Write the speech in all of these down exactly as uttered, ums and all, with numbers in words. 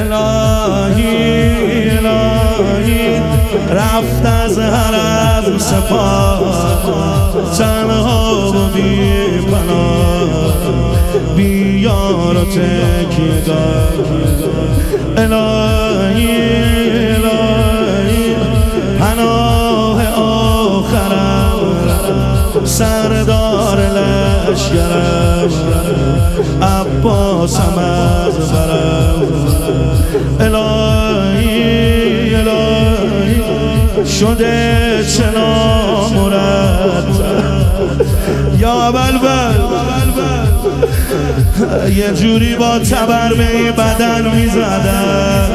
الهی الهی رفت از حرم سپاه تنها و بی پناه بی یار و تکیه‌گاه الهی الهی پناه آخرم سردار لشکرم عباسم از برم الهی الهی شده چنان مرتب یا بلبل یه جوری با تبرمه بدن میزدن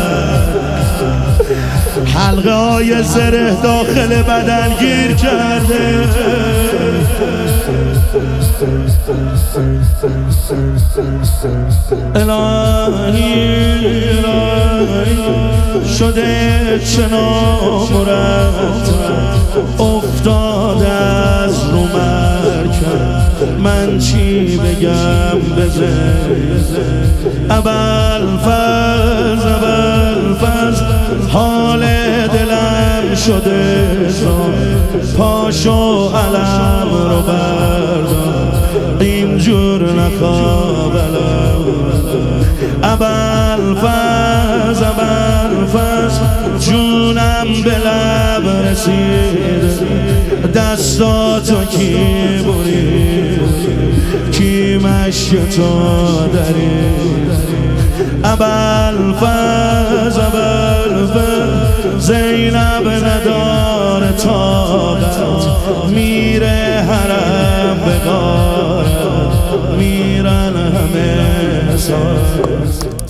حلقه های زره داخل بدن گیر کرده الهی الهی شده چنان مرتب افتاده از رو مرکب من چی بگم بزه ابوالفضل ابوالفضل حال دلم شده پاشو علم رو بردار اینجور نخوابلم ابوالفضل ابوالفضل جونم به لب رسید دستاتو کی برید کی مشک تو درید ابوالفضل ابوالفضل زینب نداره طاقت میره حرم به غارت میرن همه ساعت